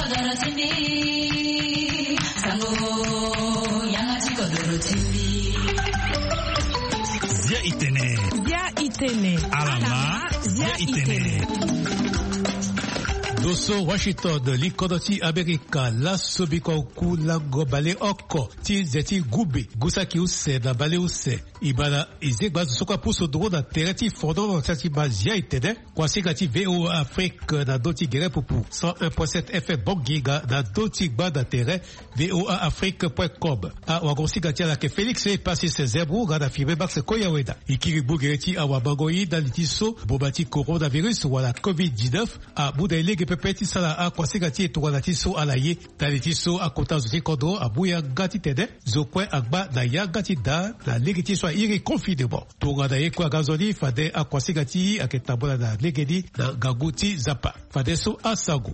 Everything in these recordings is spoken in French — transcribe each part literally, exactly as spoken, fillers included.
Zia itene. Zia itene. Alama. Zia itene. Doso Washington de l'Ikodoti Amerika la sobiko ku la gobale oko ti zeti gube gusaki use na bale use ibana izegba soka puso dro na tereti fondo na tati bazia itede kwasi gati V O A Afrique na doti gere pupu cent un point sept F M bongiga na doti gba da tere V O A Afrique point com a wagosi gati la ke Félix e passé ses zebro gada fibe bax koyaweda ikiri bugereti awa bangoyi da litiso bobati coronavirus wala covid dix-neuf a buda ilege pepeti sala a kwasi gati etuwana tiso alaye tali tiso a kota zuti kodo abuya gati tede zokwe agba na ya gati da na lege tiso a iri confinement tunga da ye kwa gazoli fade a kwasi gati a ketabula na legedi na gaguti zapa fade so a sago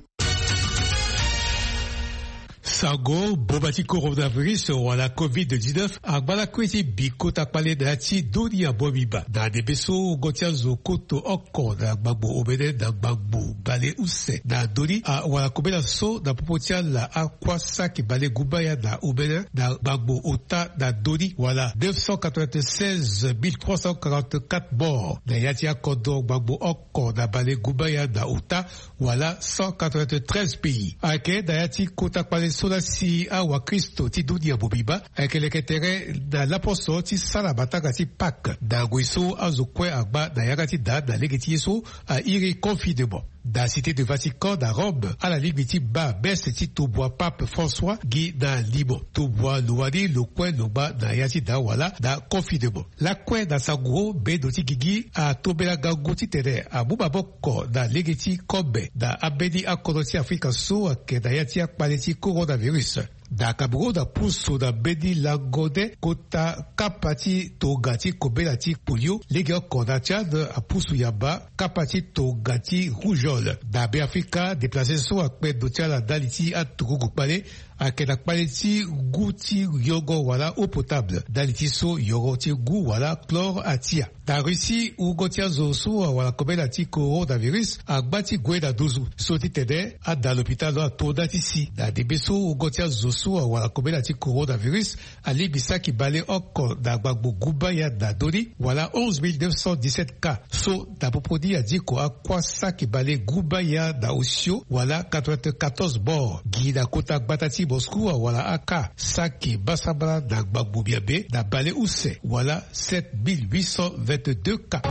Sago, bobati coronavirus wala covid dix-neuf agbala kwezi biko takpale da ti doni a bobiba da de beso gotia zoko to oko da gbagbo obede da gbagbo bale use da doni a wala kobela so da popotia la akwasa ki bale gubaya da obede da gbagbo ota da doni wala neuf cent quatre-vingt-seize mille trois cent quarante-quatre morts da yati akodo gbagbo oko da bale gubaya da ota wala cent quatre-vingt-treize pays ake da yati kota kwale sola si awa Kristo ti dunia bobiba akeleke tere da laposo ti sala bataka ti pak da gweso azokwe agba da yakati da da legeti yeso a iri confinement da cité de Vatican da Rome à la limite ba best ti to bois pape François Guy da Libo to bois luwadi lo kwen lo ba da yati da wala da confinement la kwen da sagro be do ti gigi a tobela gago ti tere a buba boko da legeti kobe da abedi akodoti Afrika so ke da yati akpaleti coronavirus da kaburo da puso da bedi lagode kota kapati togati kobela ti polio lege okona Tchad a pusu yaba kapati togati rougeole da be Afrika déplacé so akpe do tiala daliti a tukugu pale akena pale ti gu ti yogo wala eau potable daliti so yogo ti gu wala chlore atia da Russie u gotia zo so wala kobela ti coronavirus agbati gweda dozu so ti tede a da l'hôpital a toda ti si da de beso u gotia zo so wala kobela ti coronavirus ali bisaki bale oko da gbagbo gubaya da doni wala onze mille neuf cent dix-sept cas so da popodi a diko a kwasa ki bale gubaya da osio wala quatre-vingt-quatorze morts gida kota gbatati Moscou wala aka saki basabra da gbagbo biabe da bale use wala sept mille huit cent vingt-deux cas.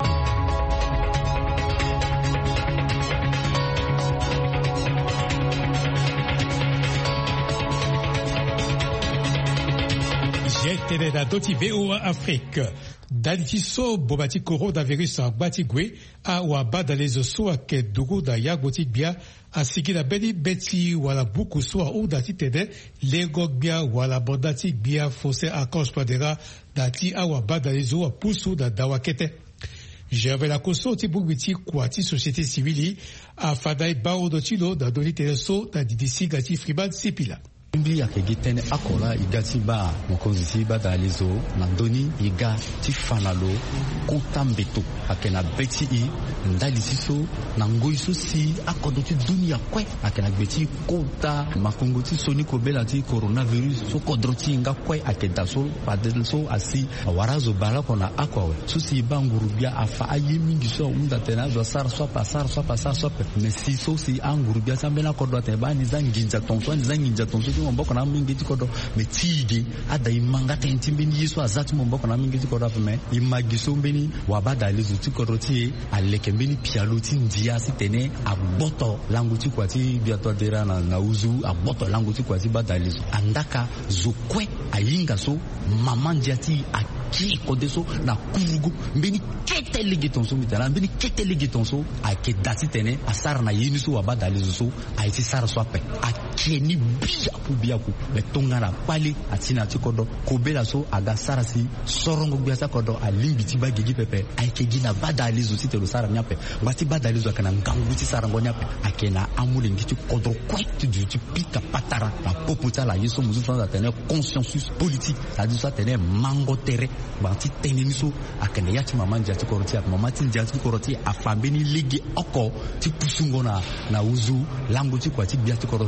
J'étais dans d'autres V O A Afrique. Dalitiso bobati coronavirus a batigwe a waba dans les osso a kedugo da yagoti bia a sigi la beni beti wala buku so a ou dati tede legok bia wala bondati bia fosse a konspandera dati a waba dans les osso a pusu da dawakete. J'avais la koso ti bugwiti kwati société civile a fadai bao do tilo da doni teleso da didisi gati friban sipila. Mbi ya kegitene akola igati ba mokonzi si ba dalizo na doni iga ti fanalo kontambeto akena beti i ndali siso na ngoi so si akodo ti dunia kwe akena beti kota makongo ti soni kobela ti coronavirus so kodroti nga kwe akeda so padel so asi warazo bala kona akwawe so si ba ngurubia afa aye mingi so unda tena zo sar so pasar so pasar so mais si so si angurubia sambena kodwa te ba ni zanginja tonso ni zanginja tonso mboko na mingi tikodo metigi ada imanga tentimbeni yeso azati mboko na mingi tikodo afme imagiso mbeni wabada lezu tikodo ti aleke mbeni pialoti ndia sitene aboto langu tikwati biato dera na na uzu aboto langu tikwati bada lezu andaka zokwe ayinga so mama ndiati aki kodeso na kurugo mbeni kete legitonso mitala mbeni kete legitonso akedati tene asara na yiniso wabada lezu so aiti sara so ape akeni bia biaku betonga na pali atina tikodo kobela so aga sarasi sorongo biasa kodo alimbiti bagigi pepe aikeji na badalizo titelo sara nyape ngati badalizo akana nganguti sarango nyape akena amule ngiti kodro kwet du ti pika patara na poputa la yeso muzu fanda tene consensus politique ça dit ça tene mango tere banti teneni so akena yati mamanja tikoroti ak mamati njati tikoroti afambeni ligi oko ti pusungo na na uzu lango ti kwati biati koro wati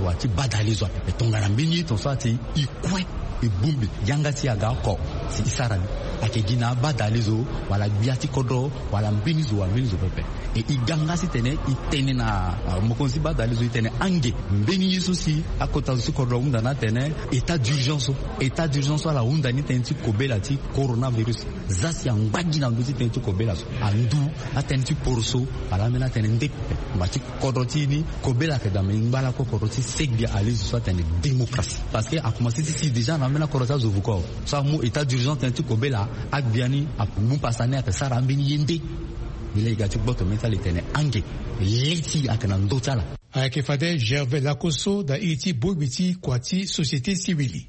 badalizo tonga mbini ton swati ikwe ibumbi yangati aga ko si isarabi akegina badalizo wala biati kodro wala mbinizo wa mbinizo pepe e iganga si tene itene na mokonzi badalizo itene ange mbini yiso si akota su kodro unda na tene état d'urgence état d'urgence ala unda ni tenti kobela ti coronavirus zasi angbaji na nduti tenti kobela so andu atenti porso ala mena tene ndek bati kodro ti ni kobela ke dame ngala ko kodro ti segbi alizo so tene démocratie parce que a commencé si déjà na mena kodro ta zovuko so mu état d'urgence tenti kobela agbiani apumu pasane ate sara mbini yende ile gati boto mentali tene ange leti akana ndotala ake fade Gervais Lakoso da iti bobiti kwati société civile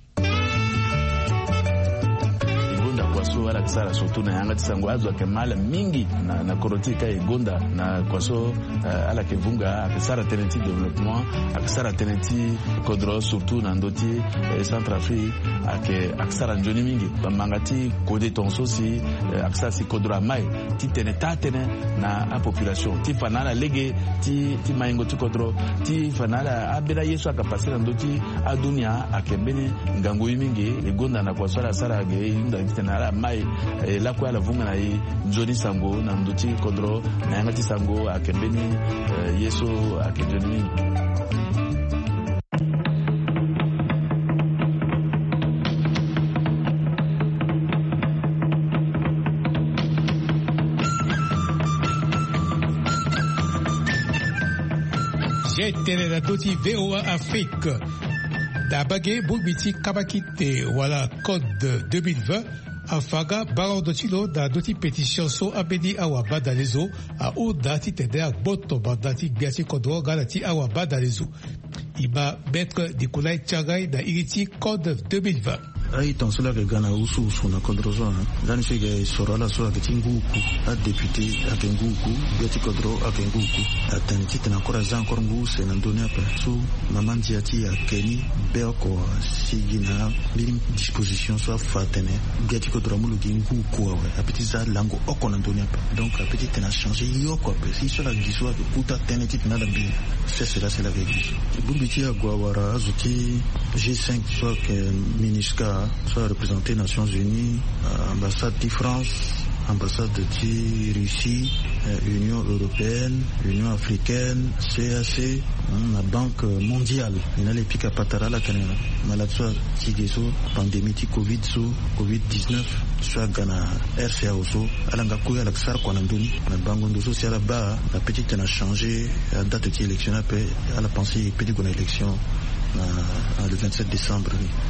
kwaso ala kisara surtout na yanga tisango azo akemala mingi na na korotika igonda na kwaso uh, ala kevunga akisara tenenti développement akisara tenenti kodro surtout na ndoti eh, Centrafrique ake akisara njoni mingi bamangati kode tonso si uh, akisara si kodro mai ti teneta tene na a population ti fanala lege ti ti maingo ti kodro ti fanala abela yeso akapasira ndoti adunia akembeni ngango mingi igonda na kwaso ala sara ge inda tena mai eh, la kwa la vunga na i Johnny Sango na mduti kodro na yangati Sango akembeni eh, yeso akejoni. J'ai télé la doti V O A Afrique d'abagé boubiti kabakite wala code deux mille vingt afaga baro dotilo da doti pétition so abedi awa badalezo a o dati tede a boto bandati biati kodro galati awa badalezo iba maître Nikolai Tchagai da iriti code deux mille vingt ai tansula ke gana usu usu na kodrozo gani shige sorala so ke tinguku a député a kenguku biati kodro a kenguku a tanti tena corajan encore ngu se na donia pa so mamandi ati a keni beoko sigina birim disposition so fatene biati kodro mulu ginguku wa a petit za lango oko na donia pa donc a petit tena changer yoko pa si so la giswa ke puta teneti tena da bi c'est cela c'est la vérité bumbiti a gwawara azuki G cinq so ke MINUSCA soit représenté Nations Unies, ambassade de France, ambassade de Russie, Union Européenne, Union Africaine, C A C, la Banque mondiale. Il y a les pics à patara la canera. Malade soit tigeso, pandémie de Covid so, Covid dix-neuf, soit Ghana, R C A oso, alanga kuya l'aksar kwanandoni, la bangondo social là-bas, la petite a changé, la date de l'élection après, elle a pensé petite bonne élection le vingt-sept décembre.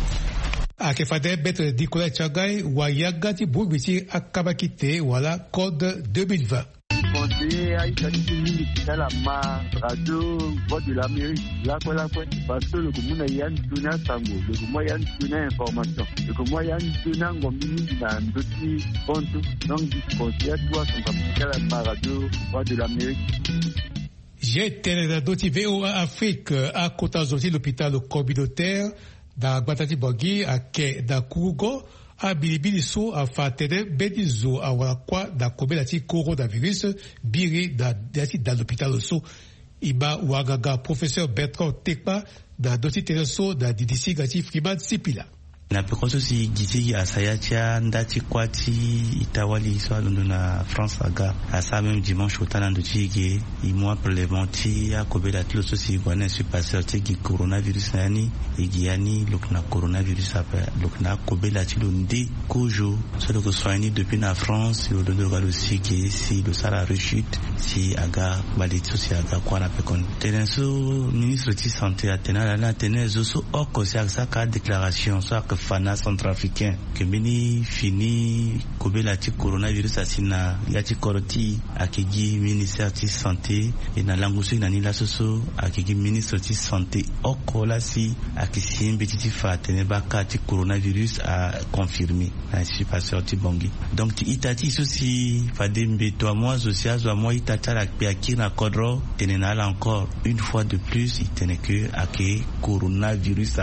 Ake fade betre Nikolai Tchagai wa yagati bubiti akabakite wala code deux mille vingt. Conseiller à Italie, c'est la ma radio voix de l'Amérique, là quoi là quoi, parce que le commun y a une tuna sango, le commun y a une tuna information, le commun y a une tuna ngomini dans d'autres comptes, donc conseiller toi son capital à ma radio voix de l'Amérique. J'ai télé doti V O A Afrique à Kotazoti l'hôpital communautaire da Batati Bogi a ke da Kugo a bilibili so a fatene bedizo a wakwa da kobelati coronavirus biri da dati da l'hôpital so iba wagaga professeur Bertrand Tekpa da doti tereso da D D C gati Freeman Sipila. Na pekoso si gisi asayachia ndati kwati itawali so alondo na France aga asa même dimanche otana ndo chige imwa prélèvement ya kobela tlo so si gwana su passeur tiki coronavirus nani igiani lokna coronavirus apa lokna kobela tilo ndi kojo so le soigné depuis na France le dondo galo si ke si le sara rechute si aga balito si aga kwana pekon tenenso ministre de santé atena la tenezo so oko si aksa ka déclaration so fana centrafricain que mini fini kobela ti coronavirus asina ya ti koroti akegi ministère de santé et na langusu na nila soso akegi ministre de santé okola si akisimbe ti fa teneba ka ti coronavirus a confirmé na si passeur ti bongi donc ti itati sosi fadembe to moi social zo moi itata la pe akina kodro tenena encore une fois de plus itene que ake coronavirus a paix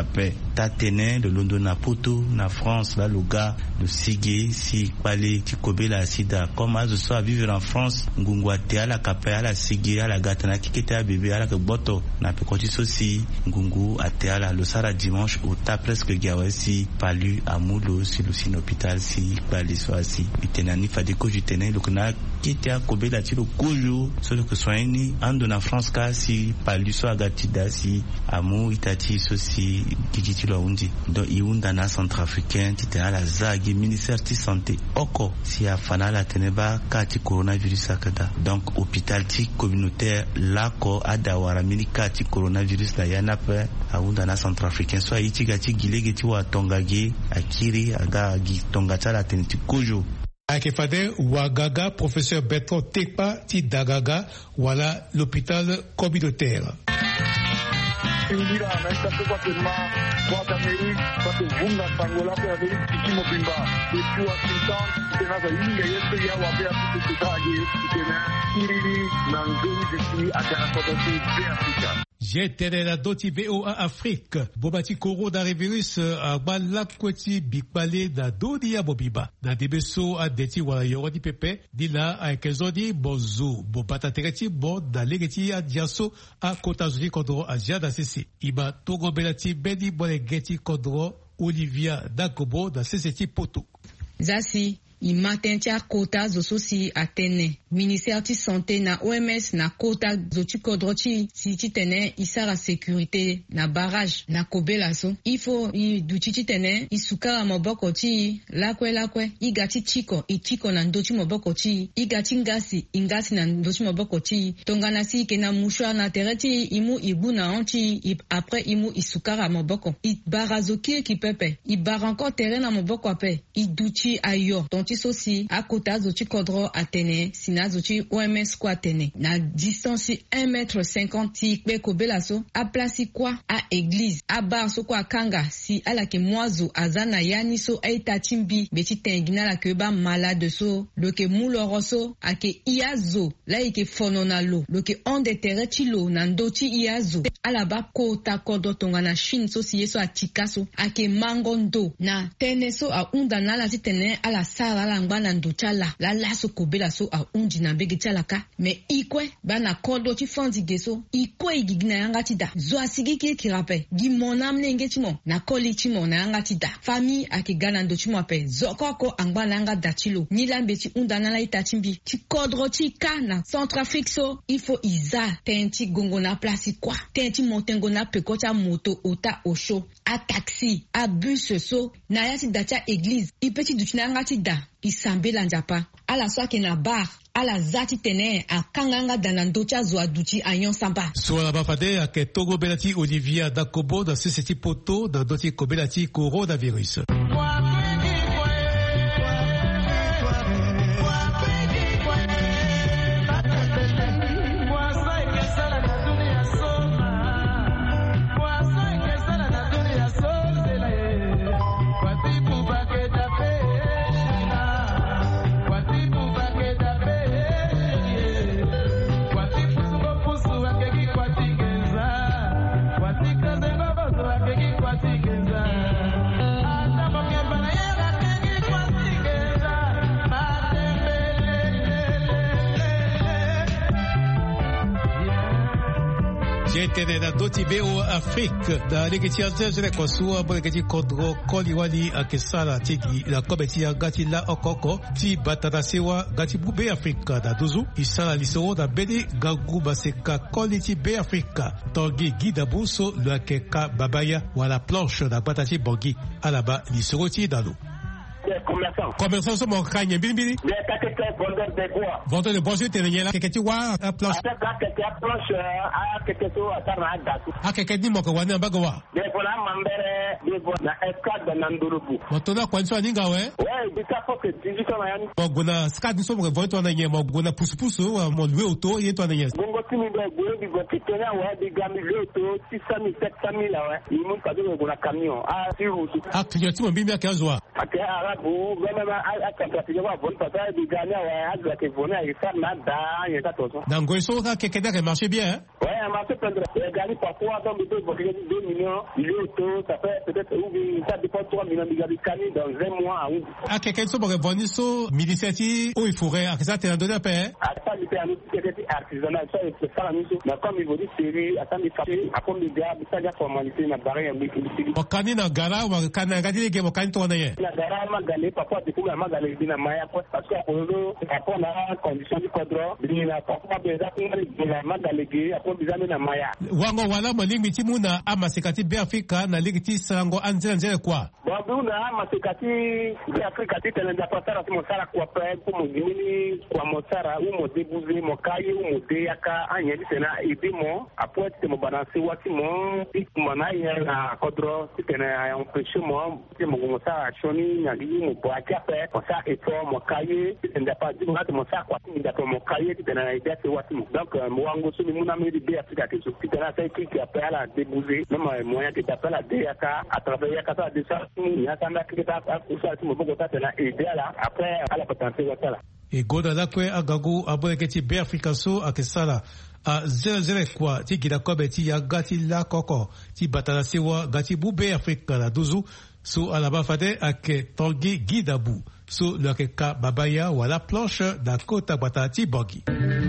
tatene de London na poto na France là le gars de Sigé si palé ti kobela sida comme azo so à vivre en France ngungwa te ala kapé ala Sigé ala gatana kikete a bébé ala ke boto na pe koti sosi ngungu ate ala le sara dimanche au ta presque gawasi palu amulo si le sin hôpital si palé so asi itenani fadi ko jutene le kuna kiti a kobela ti le kojo so le que soini ando na France ka si palu so agati dasi amu itati sosi kiti lo undi donc iunda na centrafricain ti tena la zagi ministère ti santé oko si a fana la teneba ka ti coronavirus akada donc hôpital ti communautaire la ko adawara mini ka ti coronavirus la yana pe aunda na centrafricain so iti gati gilege ti wa tongagi akiri aga gi tongacha la teni ti kojo Akefade Ouagaga, professeur Bertrand Tekpa, ti Dagaga, voilà l'hôpital communautaire. Indira, n'importe quoi que ma, quoi d'Amérique, parce que vous n'avez pas ngolá pour Amérique, qui m'ont bimba. Et puis, Washington, c'est là que il y a eu ya wa bea tout ce ça y est, c'est là, irili, n'angoni de qui, à la photo, c'est Africa. J'étais la doti V O A Afrique. Bobati koro da revirus a bala kweti bikbale da dodi ya bobiba. Na debeso a deti wala yoro di pepe. Di la a kezodi bozo. Bobata tereti bo da legeti a diaso a kota zuri kodro a jada sisi. Iba togo belati bedi bole geti kodro Olivia Dakobo da seseti poto. Zasi. I matin tia kota zo sosi atene. Ministère ti santé na O M S na kota zo ti kodrochi si ti tene isara sécurité na barrage na kobela so. Il faut i duchi ti tene i sukara moboko ti lakwe lakwe i gati chiko i chiko na ndochi moboko ti i gati ngasi ingasi na ndochi moboko ti tongana si ke na mouchoir na tereti imu ibu na onchi i après imu i sukara moboko i barazo ki ki pepe i bar encore terrain na moboko ape i duchi ayo tonti sosi a kota zo ti kodro atene sina zo ti O M S kwa atene na distance un mètre cinquante ti pe kobela so a place kwa a église a bar so kwa kanga si ala ke mwazo azana yani so a itatimbi beti tengina la ke ba malade so lo ke muloro so a ke iazo la ke fonona lo lo ke onde tere ti lo na ndo ti iazo ala ba kota kodo tonga na shin so si yeso a tika so a ke mango ndo na tene so a unda na la ti tene ala sara la ngba ndo chala la la so kobela so a undi na bege chala ka me ikwe ba na kodo ti fondi geso ikwe igigna yanga ti da zo asigi ki ki rape gi monam ne ngeti mo na koli ti mo na yanga ti da fami ake gana ndo ti mo pe zo koko angba na yanga da ti lo ni la mbeti unda na la itatimbi ti kodro ti ka na Centrafrique so il faut iza tenti gongo na place kwa tenti montengo na pekota moto ota osho a taxi a bus so na ya ti da ti église i petit du na yanga ti da isambela njapa ala swake na bar ala zati tene a kanganga dana ndocha zo aduchi ayon samba so la bafade a ke togo belati Olivia Dakobo da seseti poto da doti kobelati coronavirus. J'étais dans d'autres V O A Afrique dans les geti azere ko suwa bo geti kodro koli wali akesala tiki la kobeti ya gati la okoko ti batata sewa gati bube Afrika da dozu isala liso da bedi gagu baseka koli ti be Afrika togi gida buso le keka babaya wala planche da batati bongi alaba liso ti dalu. Commerçant. Commerçant so mo kanye bilibili. Les kakeke vendeur de bois. Vendeur de bois te nyela keketi wa a planche. Ata kakeke planche a keke so atara datu. A keketi mo ko wana bago wa. De fola mambere de bois na escade na ndorobu. Motona kwanso aninga we. Ouais, bita faut que tu so na yani. Mo guna skade so mo voito na nye mo guna pusupusu mo lwe auto yeto na nye. Bongo timi do gwe di go kitena wa di gami le auto six cent mille sept cent mille ouais. Il monte ka do guna camion. Ah, si vous. Ah, client mo bimbi akazo. Ake arabu gama a kampati wa bon papa di gana wa azwa ke vona il faire na da yeta tozo. Dans Goiso ka keke da marché bien hein. Ouais, marché prendre. Gani parfois dans deux deux millions, il est auto, ça fait peut-être ou ça dépend trois millions de gabicani dans un mois ou à quelqu'un qui va venir sur l'initiative où il faudrait à ça t'es donné à paix à ça il peut à nous c'est artisanal ça c'est ça la mission mais comme il veut dire série à ça il fait à comme il gars ça la formalité na barre un peu au kani na gara ou kana gadi les au kani tourner na gara ma galé papa de kuma ma galé dina maya parce que pour nous rapport na condition du cadre dina papa beza kuna ma galé après bizame na maya wango wala malingi timuna ama sekati be Afrika na ligiti sango anzela nzela kwa babu na ama sekati be Afrika titenda pasara mo sara kwa pe ko mo gimini kwa mo sara u mo debuze mo kaye u mo de yaka anya ditena ibimo après te mo balancer wati mo ikuma ya na kodro titena ya empêcher mo te mo mo sara choni nya gi mo bo akape mo sa eto mo kaye titenda pas di mo mo sara kwa ti da mo kaye titena ida se wati mo donc mo wango so mi muna mi be Afrika ke so titena sai ki ki appelle à débuser même moyen que t'appelles à D yaka à travers yaka ça de ça il y a tanda ki ta ça mo bo ta na ida la après à la potentiel wata la e goda la kwe agagu aboye ke ti be Afrika so akesala a zero zero kwa ti gida kobe ti ya gati la koko ti batala sewa gati bu be Afrika la duzu so alaba fade ake tongi gidabu so le ka babaya wala planche da kota batati bogi.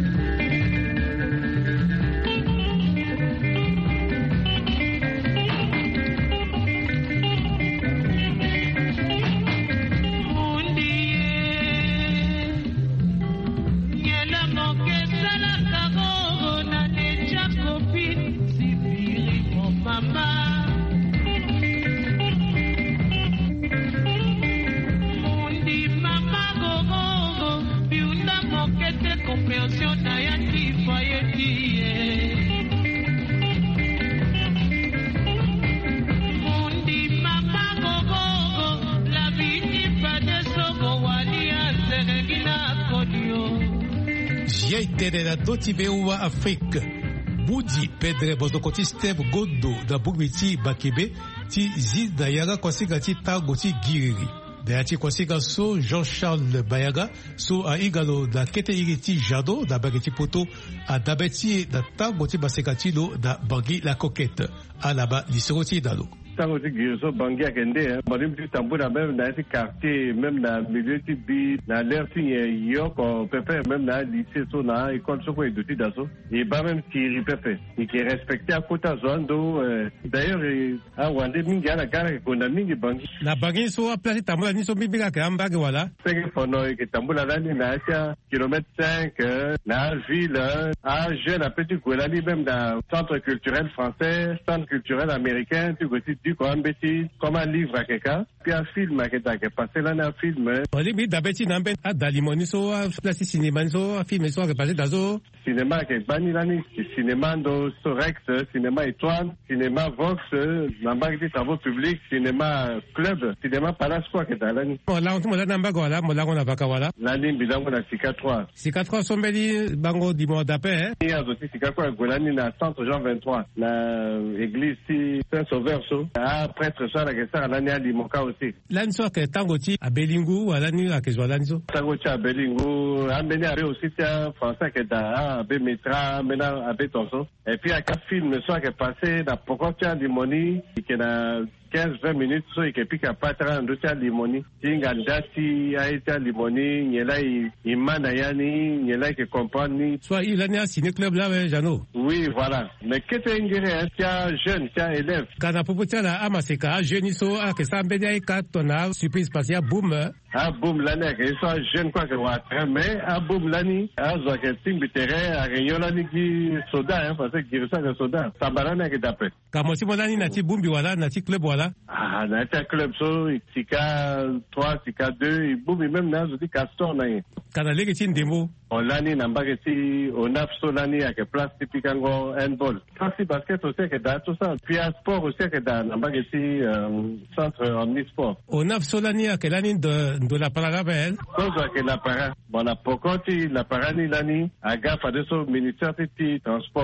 Tere la dotibe uwa Afrique. Budi pedre bozokoti step godo da bugmiti bakebe ti zida yaga kwasiga ti tago ti giriri. Da ti kwasiga so Jean-Charles Bayaga so a igalo da kete iri ti jado da bageti poto a dabeti da tago ti baseka ti lo da bangi la coquette. Alaba lisoro ti dalo. Tango ti giroso bangi akende barim ti tambura même dans ce quartier même dans milieu ti bi na l'air ti yo ko pepe même na lycée so na école so ko eduti daso et ba même ti pepe et qui respecter à kota zondo d'ailleurs a wande mingi ala gara ko na mingi bangi na bangi so a place tambula ni so bibiga ka ambage wala pege fono ke tambula lani na acha kilomètre cinq na ville a jeune a petit golani même dans centre culturel français centre culturel américain tu gosi du Koambeti, comme un livre à quelqu'un, puis un film à quelqu'un qui est passé là dans un film. On dit, mais d'abord, tu n'as pas d'alimoni, so, place cinéma, so, film, so, qui est passé dans zo. Cinéma qui est banni l'année, cinéma de Sorex, cinéma étoile, cinéma Vox, la banque des travaux publics, cinéma club, cinéma Palace, quoi, qui est dans l'année. Bon, là, on te dit, on voilà, on l'a, on a pas voilà. L'année, bilan, on a Sika trois. Sika trois, son beli, bango, dis-moi d'après, hein. Il y a aussi Sika trois, Golani, na centre Jean vingt-trois, la église, Saint-Sauveur, so. Ah, prêtre ça la question à l'année à Limoka aussi. L'année soit que Tangoti à Belingu à l'année à Keswa l'année so. Tangoti à Belingu, à Béni à aussi c'est français qui est à Bémetra, maintenant à Bétonso. Et puis à quatre films soit qui est passé dans Pocotia Limoni qui est à quinze vingt minutes so et puis qu'à pas trente à Limoni. Tinga Dati a été à Limoni, il y a là il manda yani, il y a là qui comprend ni. Soit il l'année à ciné club là ouais Jano. Oui voilà. Mais qu'est-ce que ingéré tiens jeune tiens élève. Quand à propos tiens là amaseka jeune so à que ça bédia quatre tona surprise spatiale boom. Ah boom l'année que soit jeune quoi que va mais ah boom l'année ah zo que ting bitere à réunion l'année qui soda hein parce que qui reçoit le soda. Ça balana que d'après. Comme si mon année nati boom bi wala nati club wala. Ah, dans un club, so, Sika trois, Sika deux, et boum, et même là, je dis Castor, là. Quand on a les démo. On l'a ni, n'a pas que on a so l'année, avec place typique en handball. Quand si basket aussi, que dans tout ça. Puis, un sport aussi, que dans, n'a pas que si, centre omnisport. On a so l'année, avec l'année de, de la parabelle. Chose, avec la para. Bon, la pocoti, la parani l'année, à gaffe à de so, ministère de transport.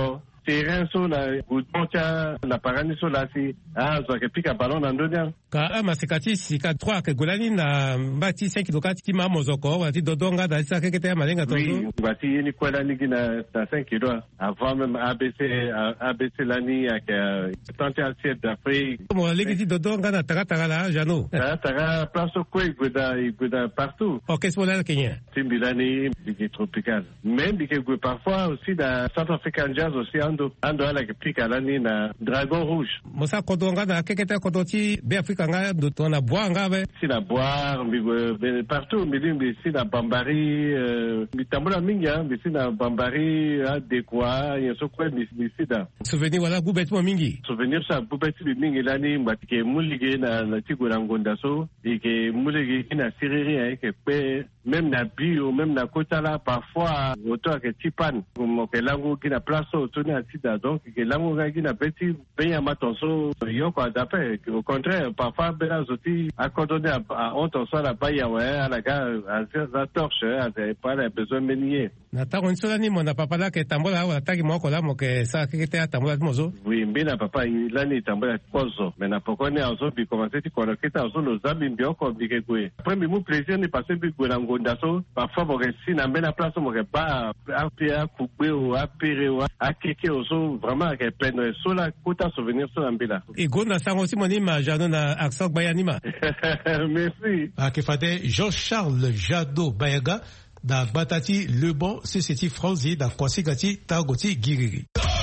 terrain so na goudoncha na parani so la si ah zo ke pika ballon na ndonia ka ama sikati sika trois ke golani na mbati cinq kilokati ki mamo zoko wati dodonga da sa ke kete malenga to oui bati ni kwela ni na cinq kilo avant même A B C A B C lani ak trente et un siècle d'Afrique mo legi dodonga na taka taka la jano ta taka place ko iguda iguda partout o qu'est-ce que Kenya timbilani bigi tropical même bigi parfois aussi dans Centrafrican Jazz aussi ando ando ala ke pika lani na Dragon Rouge mosa kodonga na kekete kodoti be Afrika nga do tona boire nga be si na boire mais partout mais si na Bambari mitambola mingi mais si na Bambari adekwa yeso kwa misida souvenir wala bubeti mo mingi souvenir sa bubeti mingi lani matike mulige na na tigora ngonda so ike mulige ina siriri ke pe même na bio même na kotala parfois auto ke tipan mo ke lango kina place auto na sida donc ke lango ga kina petit benya matonso yoko adapé au contraire parfois bela zoti accordé à auto so la baya ouais à la gare à la torche à pas la besoin menier na tango nsola ni mona papa la ke tambola wa taki moko la mo ke sa ke te tambola mozo oui mbina papa ilani tambola kozo mais na pokone azo bi commencer ti kono kita azo lo zambi mbio ko bige kwe premier mu plaisir ni passer bi gona ngonda so parfois mo ke si na mbena place mo ke ba apia kubwe o apere o akeke ozo vraiment ke peine so la kota souvenir so mbila e gona sango si moni ma jano na accent bayanima merci akefade Jean-Charles Jado Bayaga da batati le bon c'est cette Franzi da Kwasigati Tagoti Giriri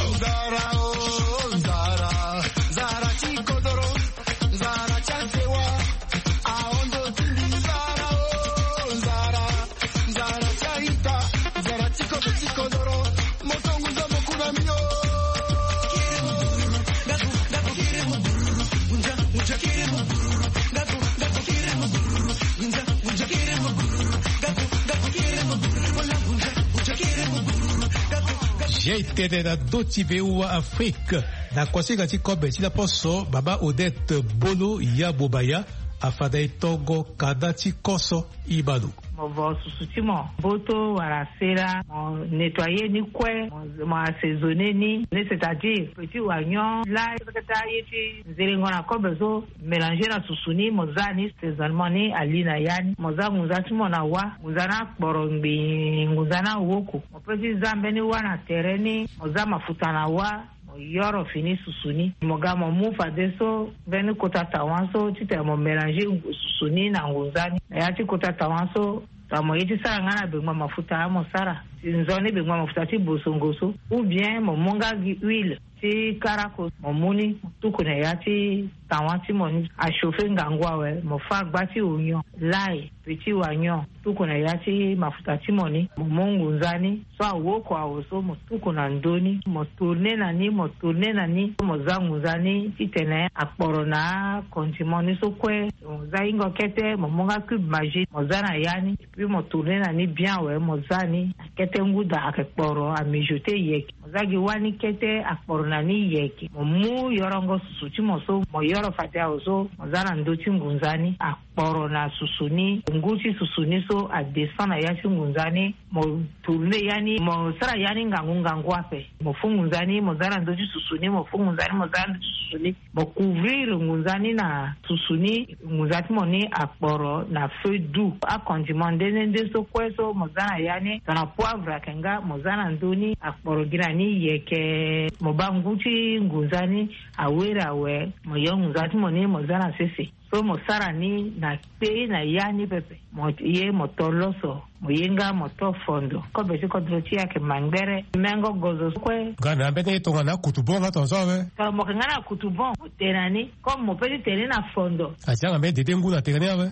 j'ai été dans d'autres pays ou Afrique na Kwasigati Kobe ti la poso baba Odette Bolo ya Bobaya afada itogo kadati koso ibalo mo vo susutimo boto wala sera mo nettoyer ni kwe mo assaisonner ni c'est-à-dire petit oignon là kata yeti nzelengo na kobezo mélanger na susuni mo zani saisonnement ni alina yani mo za nguzati mo na wa nguzana borombi nguzana woko mo petit zambe ni wana tereni mo za mafuta na wa yoro fini susuni moga mo mufa deso veni kota tawanso tite mo mélanger susuni na nguzani ya ti kota tawanso tamo yiti sara ngana be mafuta mo sara nzone be mafuta ti bosongoso ou bien mo monga huile ti karako mo muni tukuna ya ti tawanti mo a chauffer ngangwa we mo fa gbati oignon lai petit oignon tukuna ya ti mafuta ti mo ni mo mongu nzani so awo ko awoso mo tukuna ndoni mo tourner na ni mo tourner na ni mo zangu nzani titene akporo na kontimoni so kwe mo za ingo kete mo monga cube magique mo zana yani puis mo tourner na ni bien we mo zani kete nguda akporo a mijoter yeki mo zagi wani kete akporo na ni yeki mo mu yorongo suti mo so mo yoro fatia oso mo zana ndoti ngunzani akporo na susuni nguti susuni so a descend na yasi ngunzani mo tourner yani mo sara yani ngangu ngangu ape mo fungunzani mo zana ndoti susuni mo fungunzani mo zana susuni mo couvrir ngunzani na susuni nguzati mo ni akporo na feu doux a condiment ndende so kweso mo zana yani na poivre akenga mo zana ndoni akporo girani yeke mo banguti ngunzani awera we mo yo nguzati mo ni mo zana sese so mo sara ni na pe na yani pepe mo ye mo toloso mo yenga mo to fondo ko be ko droti yake mangbere mengo gozo kwe gana bene to ngana kutubon ga tonso we ka mo ngana kutubon terani ko mo pe terani na fondo acha me dede nguna terani ave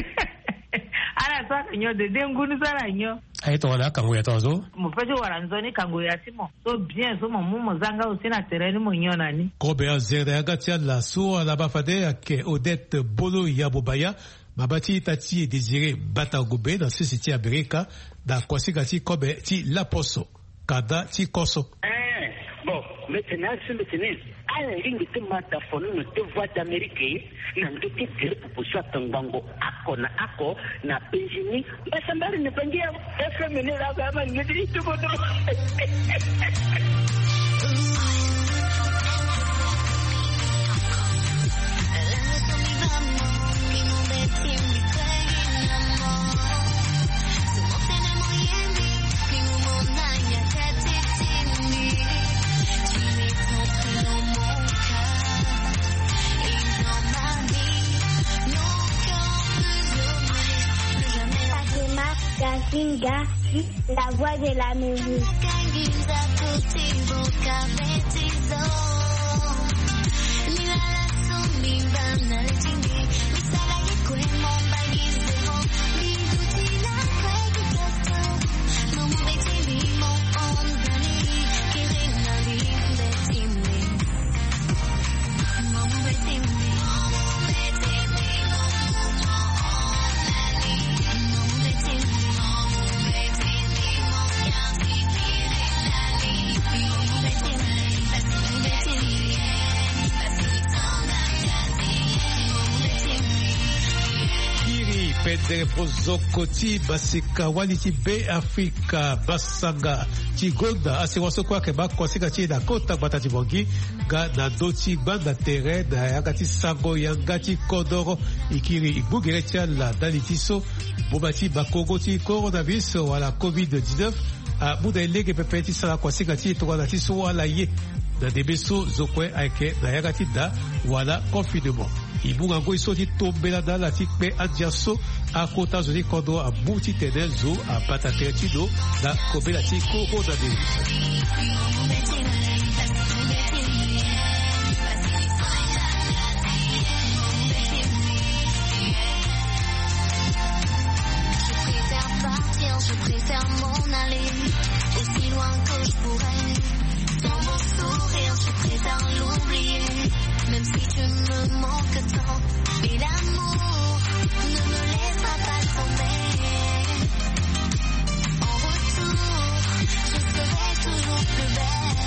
ara sa kanyo dede ngunu sara nyo ai to ngana kango ya tonso mo pe wala nzoni kango ya simo so bien so mo mo zanga usina terani mo nyona ni ko be azere agatia la so la bafade ke Odette Bolo ya Bobaya babati tati et désiré Batagobe dans ce site Amerika da Kwasigati Kobe ti la poso kada ti koso eh bon maintenant c'est maintenant ala lingi te mata fono no te voix d'Amérique na ndoki tere proposition tangango ako na ako na Benjamin basambari ne bangia F M ne la gama ngidi to bodo La voix de la musique. Pedre Prozokoti Basika Waliti Be Afrika Basanga Chigonda Asiwaso kwa keba kwa sika chi na kota batati bongi ga na doti banda terre na yagati sango yangati kodoro ikiri igbugerecha la dalitiso bobati bakogoti coronavirus wala covid dix-neuf a muda elege pepeti sala kwa sika chi to wala tiso wala ye na debeso zokwe aike na yagati da wala confinement ibunga ngo isoti tombela da la tikpe adjaso a kota zoni kodo a buti tenezo a patatertido da kobela tiko koda de Je préfère m'en aller aussi loin que je pourrais. Dans mon sourire, je préfère l'oublier. Même si tu me manques tant, mais l'amour ne me laissera pas tomber. En retour, je serai toujours plus belle.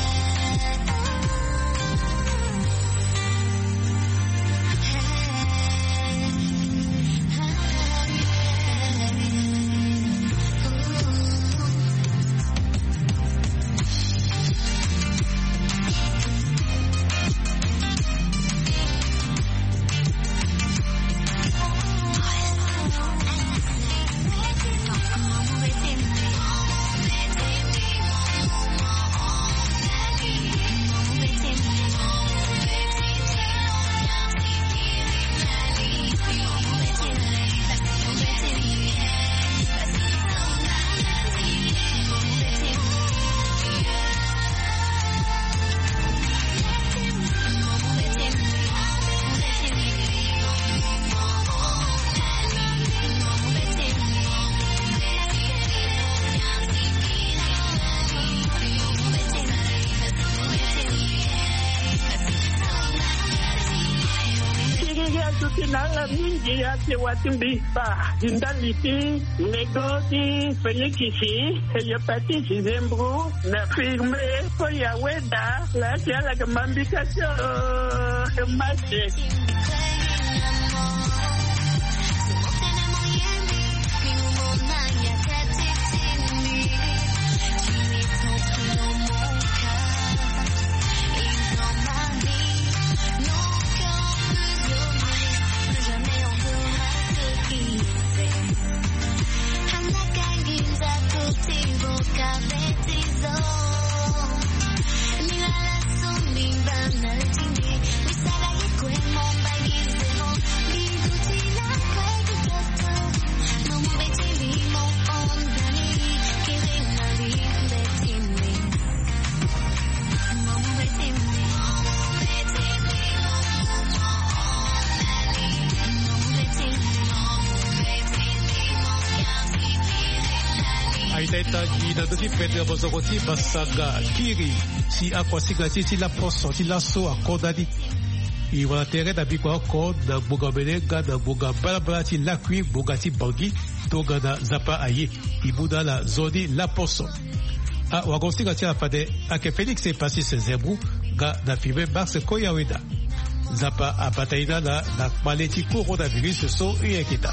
Ati watimbi ba indaliti negoti fenikisi eyopati zembru na firme ko ya weda la tiala kamambika so mache. na doti Pedro Prozokoti Basanga Kiri si akwa sigati ti la poso ti la so akodadi i wala tere da bikwa oko na gboga benega na gboga balabala ti lakwi gboga ti bangi toga na zapa aye i buda la zoni la poso a wagonsiga ti la fade ake Felix e pasi se zebru ga na filme Max Koyaweda zapa a bataina na na maleti coronavirus so uyekita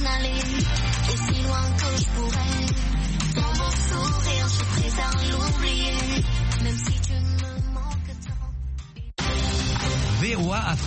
aller aussi loin que je pourrais. Ton beau sourire, je suis prête à l'oublier, même si tu me manques tant. V O A